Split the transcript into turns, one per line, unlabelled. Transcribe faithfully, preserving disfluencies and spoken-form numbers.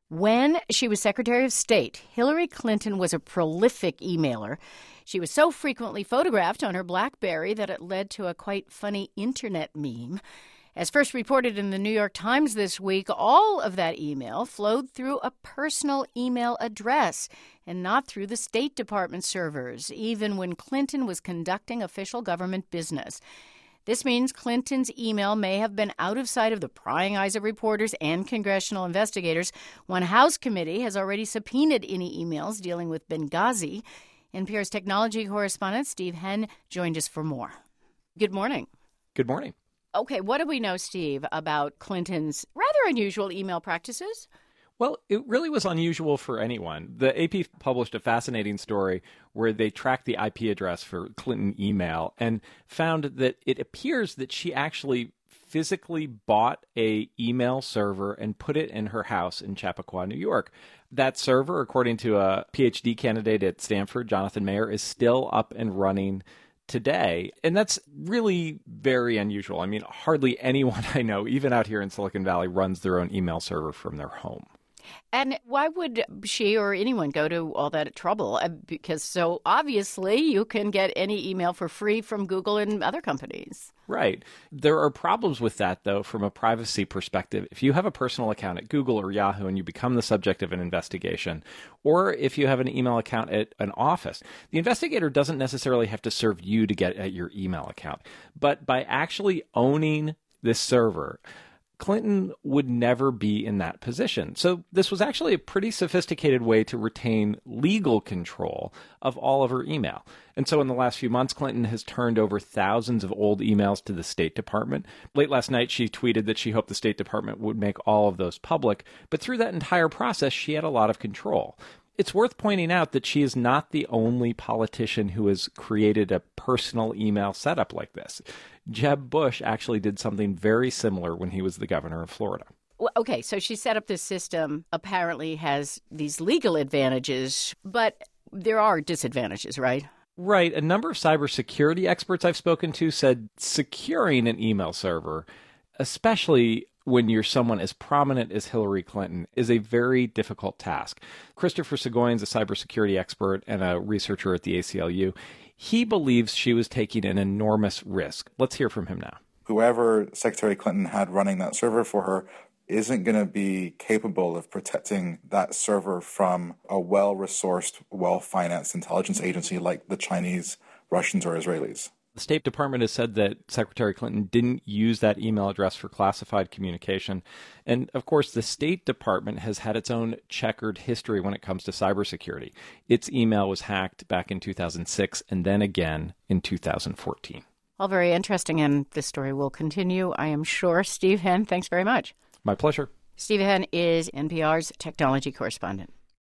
When she was Secretary of State, Hillary Clinton was a prolific emailer. She was so frequently photographed on her BlackBerry that it led to a quite funny internet meme. As first reported in the New York Times this week, all of that email flowed through a personal email address and not through the State Department servers, even when Clinton was conducting official government business. This means Clinton's email may have been out of sight of the prying eyes of reporters and congressional investigators. One House committee has already subpoenaed any emails dealing with Benghazi. N P R's technology correspondent Steve Henn joined us for more. Good morning.
Good morning.
Okay, what do we know, Steve, about Clinton's rather unusual email practices?
Well, it really was unusual for anyone. The A P published a fascinating story where they tracked the I P address for Clinton email and found that it appears that she actually physically bought a email server and put it in her house in Chappaqua, New York. That server, according to a P H D candidate at Stanford, Jonathan Mayer, is still up and running today. And that's really very unusual. I mean, hardly anyone I know, even out here in Silicon Valley, runs their own email server from their home.
And why would she or anyone go to all that trouble? Because so obviously you can get any email for free from Google and other companies.
Right. There are problems with that, though, from a privacy perspective. If you have a personal account at Google or Yahoo and you become the subject of an investigation, or if you have an email account at an office, the investigator doesn't necessarily have to serve you to get at your email account. But by actually owning this server, Clinton would never be in that position. So this was actually a pretty sophisticated way to retain legal control of all of her email. And so in the last few months, Clinton has turned over thousands of old emails to the State Department. Late last night, she tweeted that she hoped the State Department would make all of those public. But through that entire process, she had a lot of control. It's worth pointing out that she is not the only politician who has created a personal email setup like this. Jeb Bush actually did something very similar when he was the governor of Florida.
Well, okay, so she set up this system, apparently has these legal advantages, but there are disadvantages, right?
Right. A number of cybersecurity experts I've spoken to said securing an email server, especially when you're someone as prominent as Hillary Clinton, is a very difficult task. Christopher Seguin is a cybersecurity expert and a researcher at the A C L U. He believes she was taking an enormous risk. Let's hear from him now.
Whoever Secretary Clinton had running that server for her isn't going to be capable of protecting that server from a well-resourced, well-financed intelligence agency like the Chinese, Russians, or Israelis.
The State Department has said that Secretary Clinton didn't use that email address for classified communication. And, of course, the State Department has had its own checkered history when it comes to cybersecurity. Its email was hacked back in two thousand six and then again in two thousand fourteen.
All very interesting, and this story will continue, I am sure. Steve Henn, thanks very much.
My pleasure.
Steve Henn is N P R's technology correspondent.